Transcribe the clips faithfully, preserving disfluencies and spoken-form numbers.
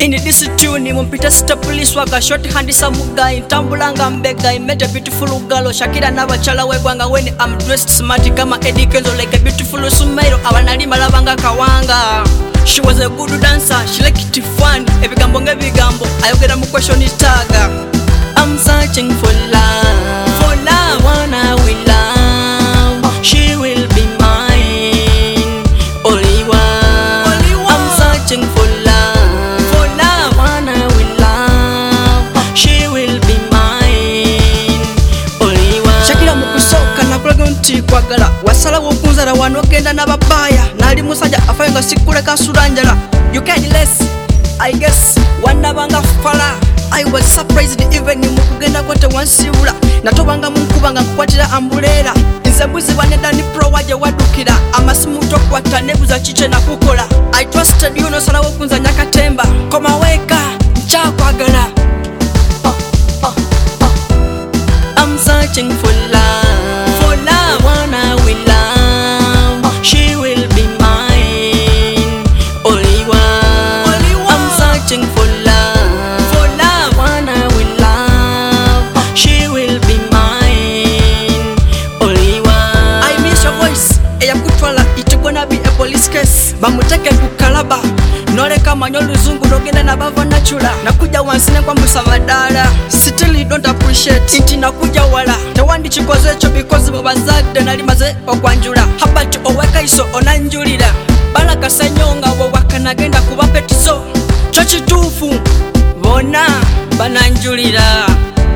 In this tune, mumpita sita police waka short hand samugai tambulanga mbega met a beautiful girl Shakira n'abachala wegwanga when I'm dressed smart kama Eddie Kenzo like a beautiful sumairo abanalima labanga kawanga. She was a good dancer, she liked it fun ebigambo ngebigambo ayogera mu question taga. I'm searching for love, for love, one I will love, she will be mine, only one, only one. I'm searching for love, for love, one I will love, she will be mine, only one. Shakira mukusoka na kulaga nti kwagala wasala wokunzala wanogenda n'ababaya nali musajja afayenga sikuleka sulanjala. You can't less, I guess wandabanga fala. I was surprised even mukugenda kwate wansibula natobanga munkubanga kukwatira ambulera nze mbuzi baneda ni pro waje wadukira amasimu tokwata nebuza chiche na kukola. I trusted you no sala wokunza nyakatemba koma weka nchakwagala. oh, oh, oh. I'm searching for love, for love, one I will love, she will be mine, only one, only one. I'm searching for love, police case bamuteke kukalaba noleka manyo luzungu nogenda nabava nachula nakuja wansine kwa musamadala still you don't appreciate inti nakuja wala tewandi chikoze echo because mubazadde nali maze okwanjula habati oweka iso onanjulira balaka senyonga wo wakanagenda kuba petizo cho kituufu bona bananjulira.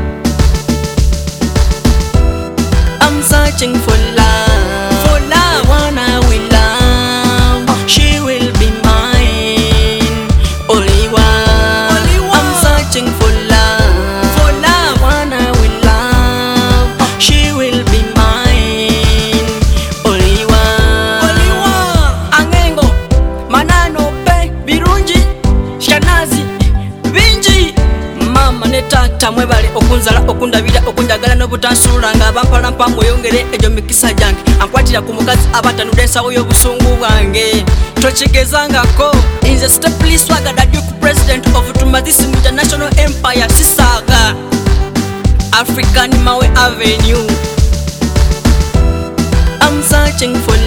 I'm searching for love, for love, one I will love, she will be mine, only one, only one. I'm searching for love, for love, one I will love, she will be mine, only one, only one. Angengo manano pe birungi shanazi bingi mama ne tata mwebale okunzala okundabira okunjagala n'obutansuula nga bampalampa mweyongere ejo mikisa jange ankwatira ku mukazi abatanudensa oyo busungu bwange tokigezangako. Nze state police wagada Duke president of Tumazisi International Empire Sisaga African Mawe Avenue. I'm searching for